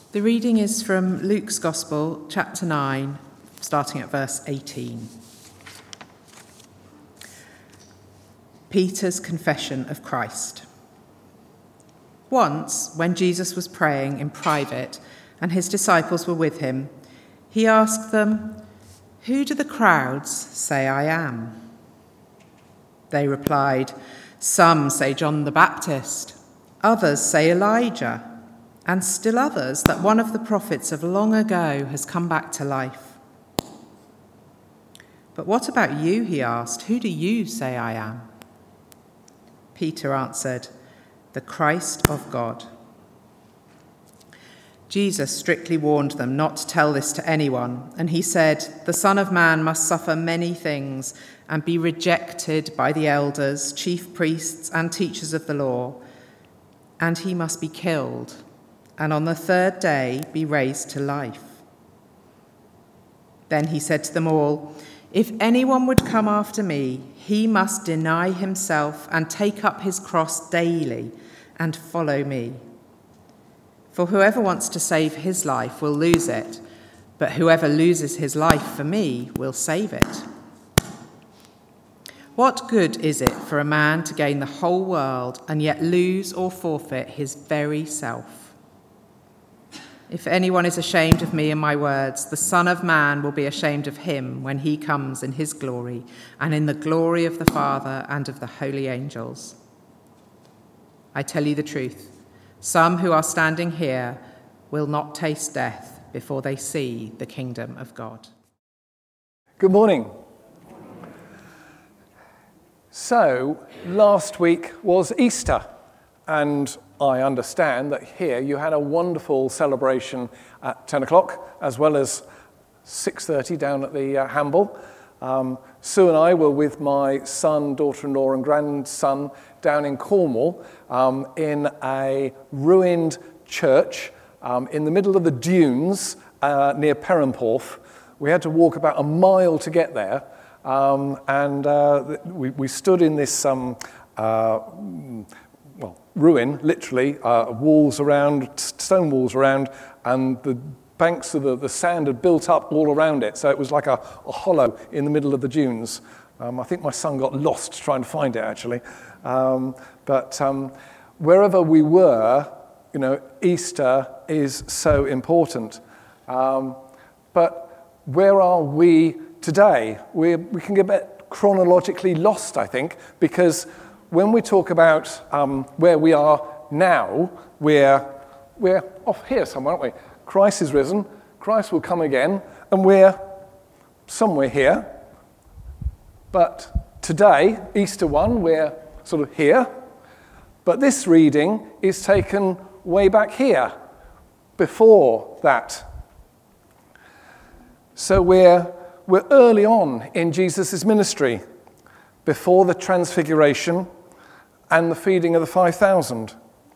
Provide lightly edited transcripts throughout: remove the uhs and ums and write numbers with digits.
The reading is from Luke's Gospel, chapter 9, starting at verse 18. Peter's confession of Christ. Once, when Jesus was praying in private and his disciples were with him, he asked them, "Who do the crowds say I am?" They replied, "Some say John the Baptist, others say Elijah, and still others that one of the prophets of long ago has come back to life." "But what about you?" he asked. "Who do you say I am?" Peter answered, "The Christ of God." Jesus strictly warned them not to tell this to anyone, and he said, "The Son of Man must suffer many things and be rejected by the elders, chief priests, and teachers of the law, and he must be killed, and on the third day be raised to life." Then he said to them all, "If anyone would come after me, he must deny himself and take up his cross daily and follow me. For whoever wants to save his life will lose it, but whoever loses his life for me will save it. What good is it for a man to gain the whole world and yet lose or forfeit his very self? If anyone is ashamed of me and my words, the Son of Man will be ashamed of him when he comes in his glory and in the glory of the Father and of the holy angels. I tell you the truth, some who are standing here will not taste death before they see the kingdom of God." Good morning. So, last week was Easter, and I understand that here you had a wonderful celebration at 10 o'clock, as well as 6:30 down at the Hamble. Sue and I were with my son, daughter-in-law and grandson down in Cornwall in a ruined church in the middle of the dunes near Perranporth. We had to walk about a mile to get there, and we stood in this ruin, literally, walls around, stone walls around, and the banks of the sand had built up all around it, so it was like a hollow in the middle of the dunes. I think my son got lost trying to find it, actually. But wherever we were, Easter is so important. But where are we today? We can get a bit chronologically lost, I think, because when we talk about where we are now, we're off here somewhere, aren't we? Christ is risen, Christ will come again, and we're somewhere here. But today, Easter 1, we're sort of here. But this reading is taken way back here, before that. So we're early on in Jesus' ministry, before the transfiguration and the feeding of the 5,000.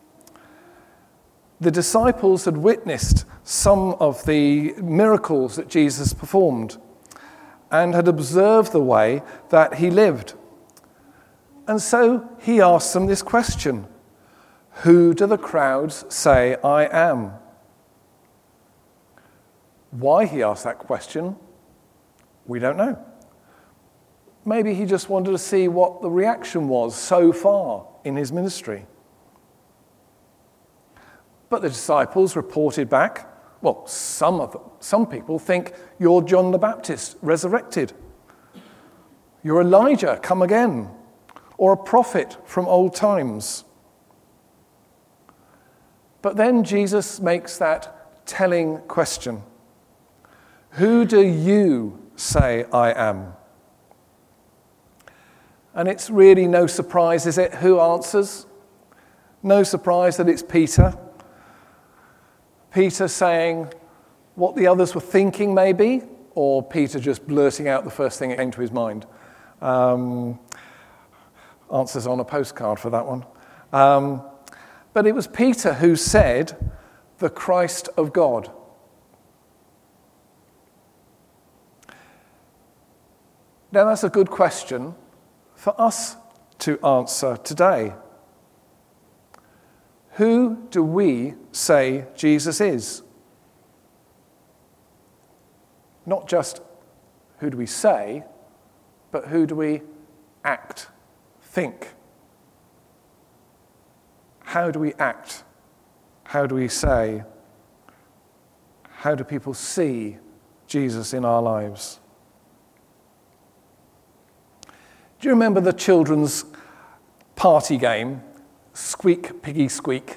The disciples had witnessed some of the miracles that Jesus performed and had observed the way that he lived. And so he asked them this question: "Who do the crowds say I am?" Why he asked that question, we don't know. Maybe he just wanted to see what the reaction was so far in his ministry. But the disciples reported back, well, some people think you're John the Baptist resurrected. You're Elijah come again, or a prophet from old times. But then Jesus makes that telling question: "Who do you say I am?" And it's really no surprise, is it, who answers? No surprise that it's Peter. Peter saying what the others were thinking, maybe, or Peter just blurting out the first thing that came to his mind. Answers on a postcard for that one. But it was Peter who said, "The Christ of God." Now that's a good question for us to answer today. Who do we say Jesus is? not just who do we say, but who do we act, think? How do we act? How do we say? How do people see Jesus in our lives? Do you remember the children's party game, Squeak, Piggy, Squeak?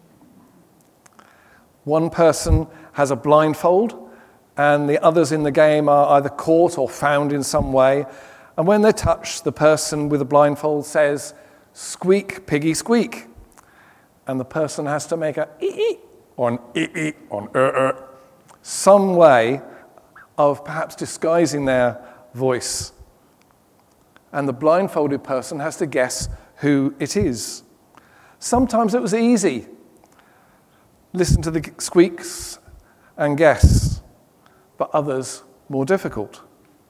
One person has a blindfold, and the others in the game are either caught or found in some way. And when they're touched, the person with the blindfold says, "Squeak, Piggy, squeak." And the person has to make a ee or an ee or an some way of perhaps disguising their voice. And the blindfolded person has to guess who it is. Sometimes it was easy. Listen to the squeaks and guess, but others more difficult.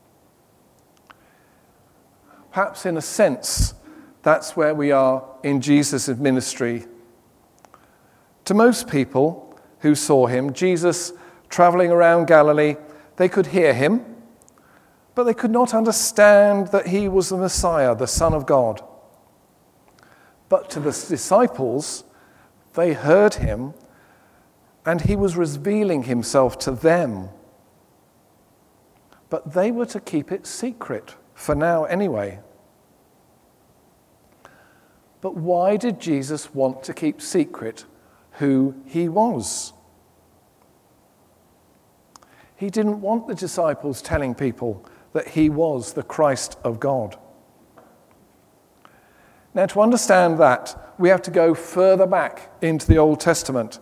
Perhaps in a sense, that's where we are in Jesus' ministry. To most people who saw him, Jesus traveling around Galilee, they could hear him, but they could not understand that he was the Messiah, the Son of God. But to the disciples, they heard him, and he was revealing himself to them. But they were to keep it secret, for now anyway. But why did Jesus want to keep secret who he was? He didn't want the disciples telling people that he was the Christ of God. Now, to understand that, we have to go further back into the Old Testament.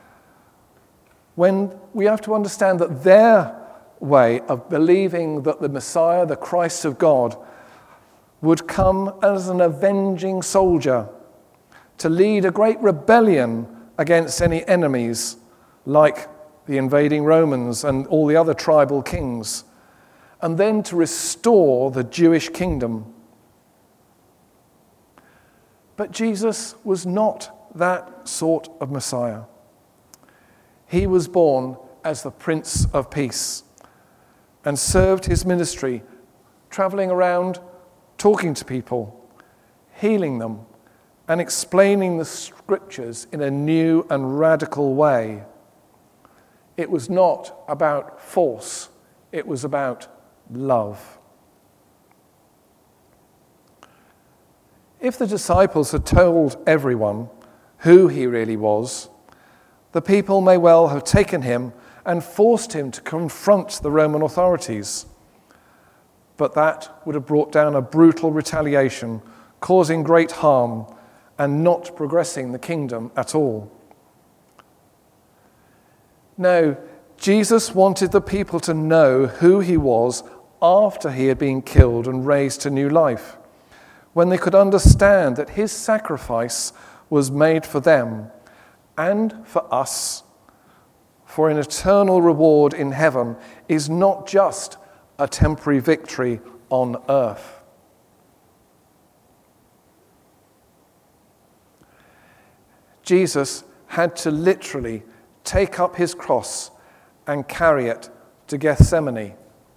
When we have to understand that their way of believing that the Messiah, the Christ of God, would come as an avenging soldier to lead a great rebellion against any enemies like the invading Romans and all the other tribal kings, and then to restore the Jewish kingdom. But Jesus was not that sort of Messiah. He was born as the Prince of Peace and served his ministry, traveling around, talking to people, healing them, and explaining the scriptures in a new and radical way. It was not about force, it was about love. If the disciples had told everyone who he really was, the people may well have taken him and forced him to confront the Roman authorities. But that would have brought down a brutal retaliation, causing great harm and not progressing the kingdom at all. No, Jesus wanted the people to know who he was after he had been killed and raised to new life, when they could understand that his sacrifice was made for them and for us, for an eternal reward in heaven is not just a temporary victory on earth. Jesus had to literally take up his cross and carry it to Gethsemane.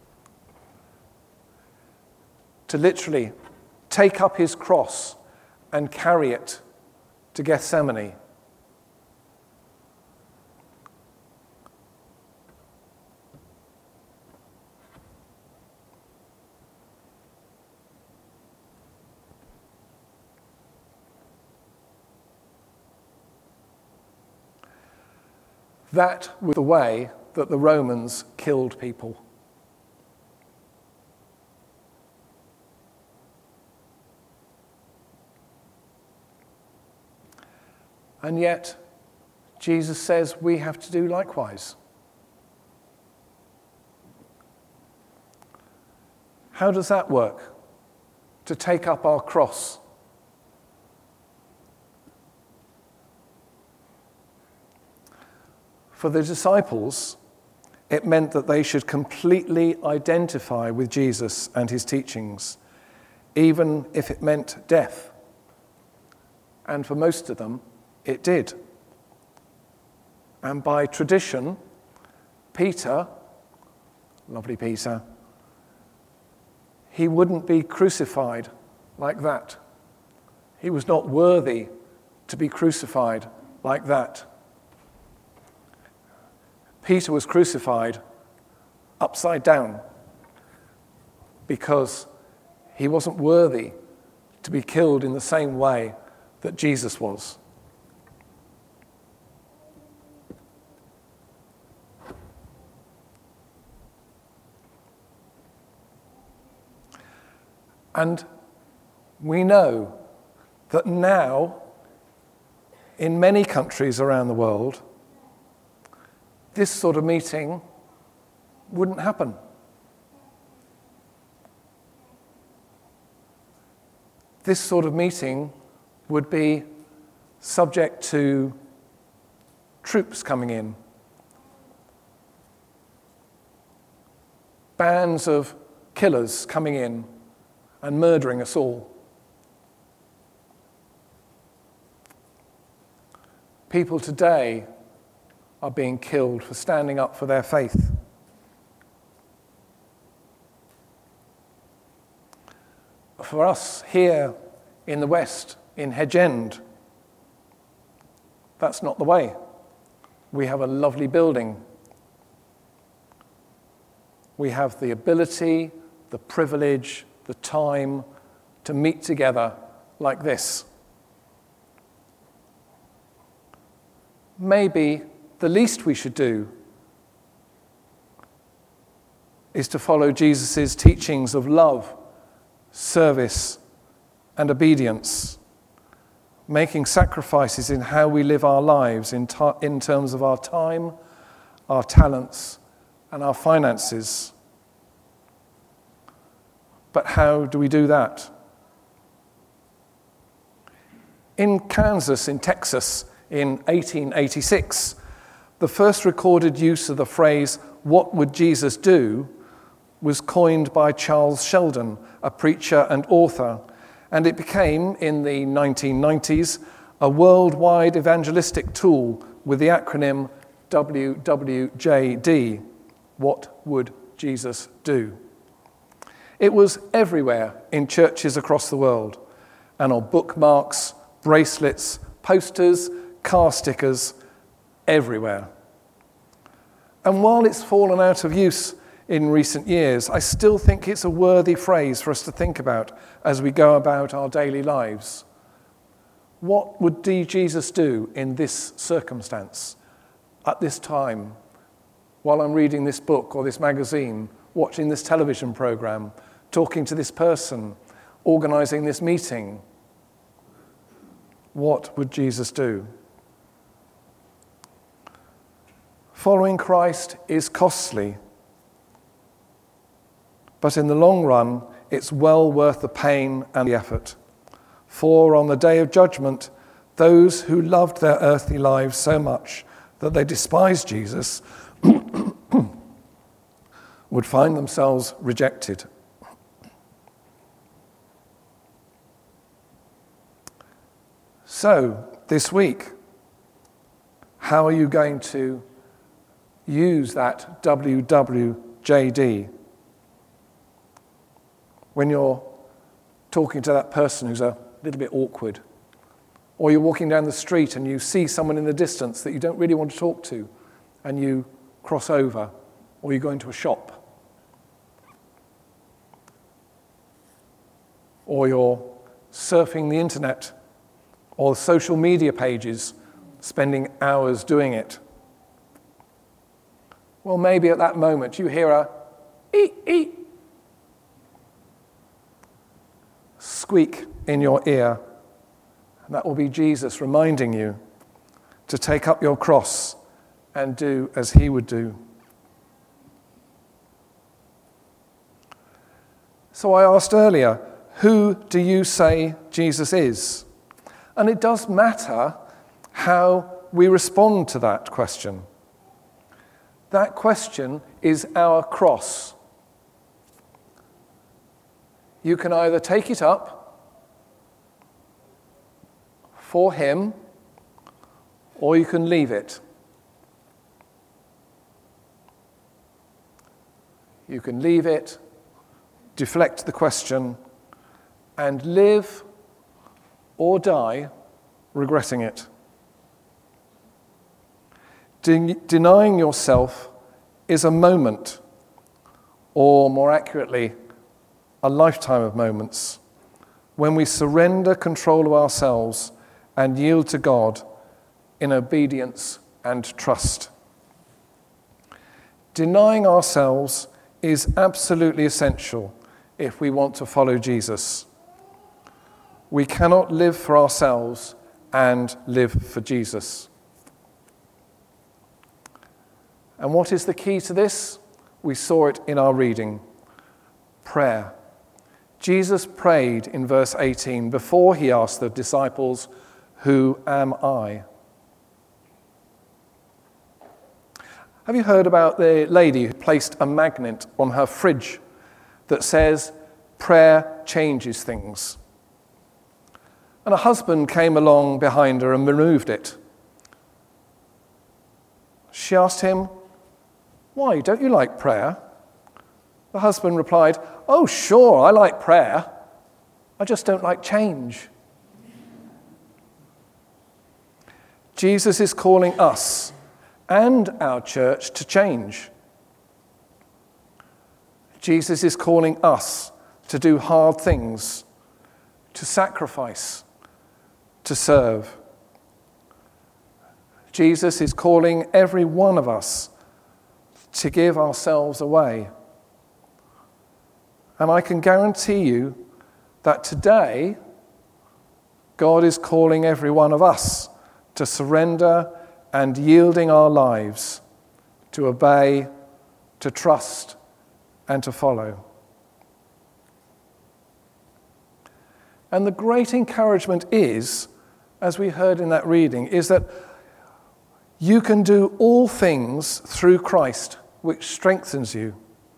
To literally take up his cross and carry it to Gethsemane. That was the way that the Romans killed people. And yet, Jesus says we have to do likewise. How does that work? To take up our cross. For the disciples, it meant that they should completely identify with Jesus and his teachings, even if it meant death. And for most of them, it did. And by tradition, Peter lovely Peter, he wouldn't be crucified like that. He was not worthy to be crucified like that. Peter was crucified upside down because he wasn't worthy to be killed in the same way that Jesus was. And we know that now, in many countries around the world, this sort of meeting wouldn't happen. This sort of meeting would be subject to troops coming in, bands of killers coming in and murdering us all. People today are being killed for standing up for their faith. For us here in the West, in Hedge End, that's not the way. We have a lovely building. We have the ability, the privilege, the time to meet together like this. Maybe the least we should do is to follow Jesus' teachings of love, service, and obedience, making sacrifices in how we live our lives in terms of our time, our talents, and our finances. But how do we do that? In Kansas, in Texas, in 1886, the first recorded use of the phrase, "What would Jesus do?" was coined by Charles Sheldon, a preacher and author, and it became, in the 1990s, a worldwide evangelistic tool with the acronym WWJD, What Would Jesus Do? It was everywhere in churches across the world, and on bookmarks, bracelets, posters, car stickers, everywhere. And while it's fallen out of use in recent years, I still think it's a worthy phrase for us to think about as we go about our daily lives. What would Jesus do in this circumstance, at this time, while I'm reading this book or this magazine, watching this television program, talking to this person, organizing this meeting? What would Jesus do? Following Christ is costly, but in the long run, it's well worth the pain and the effort. For on the day of judgment, those who loved their earthly lives so much that they despised Jesus would find themselves rejected. So, this week, how are you going to use that WWJD when you're talking to that person who's a little bit awkward? Or you're walking down the street and you see someone in the distance that you don't really want to talk to, and you cross over, or you go into a shop. Or you're surfing the internet or social media pages, spending hours doing it. Well, maybe at that moment you hear a eek, eek squeak in your ear. And that will be Jesus reminding you to take up your cross and do as he would do. So I asked earlier, who do you say Jesus is? And it does matter how we respond to that question. That question is our cross. You can either take it up for him, or you can leave it. You can leave it, deflect the question, and live or die regretting it. Denying yourself is a moment, or more accurately, a lifetime of moments, when we surrender control of ourselves and yield to God in obedience and trust. Denying ourselves is absolutely essential if we want to follow Jesus. We cannot live for ourselves and live for Jesus. And what is the key to this? We saw it in our reading. Prayer. Jesus prayed in verse 18 before he asked the disciples, "Who am I?" Have you heard about the lady who placed a magnet on her fridge that says, "Prayer changes things"? And a husband came along behind her and removed it. She asked him, "Why, don't you like prayer?" The husband replied, "Oh, sure, I like prayer. I just don't like change." Jesus is calling us and our church to change. Jesus is calling us to do hard things, to sacrifice, to serve. Jesus is calling every one of us to give ourselves away. And I can guarantee you that today, God is calling every one of us to surrender and yielding our lives, to obey, to trust, and to follow. And the great encouragement is, as we heard in that reading, is that you can do all things through Christ, which strengthens you.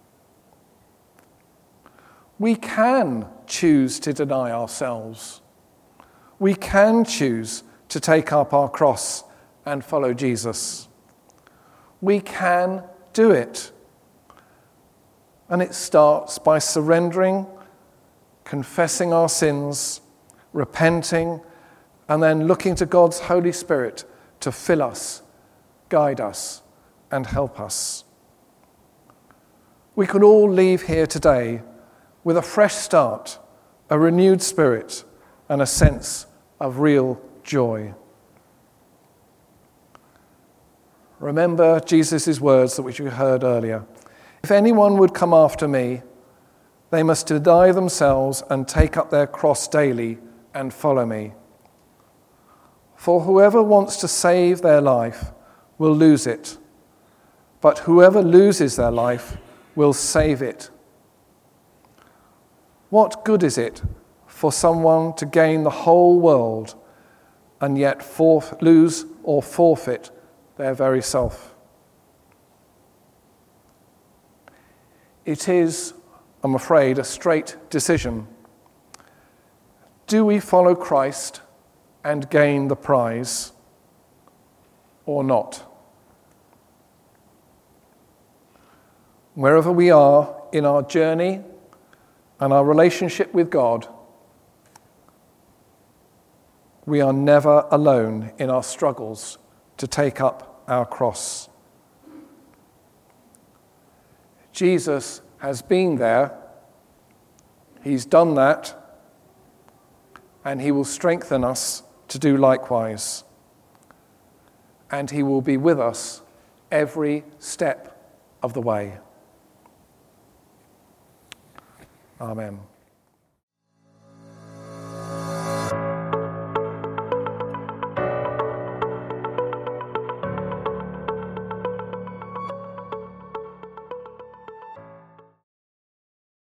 We can choose to deny ourselves. We can choose to take up our cross and follow Jesus. We can do it. And it starts by surrendering, confessing our sins, repenting, and then looking to God's Holy Spirit to fill us, guide us, and help us. We can all leave here today with a fresh start, a renewed spirit, and a sense of real joy. Remember Jesus' words that which you heard earlier. "If anyone would come after me, they must deny themselves and take up their cross daily and follow me. For whoever wants to save their life will lose it, but whoever loses their life will save it. What good is it for someone to gain the whole world and yet lose or forfeit their very self?" It is, I'm afraid, a straight decision. Do we follow Christ and gain the prize or not? Wherever we are in our journey and our relationship with God, we are never alone in our struggles to take up our cross. Jesus has been there, he's done that, and he will strengthen us to do likewise. And he will be with us every step of the way. Amen.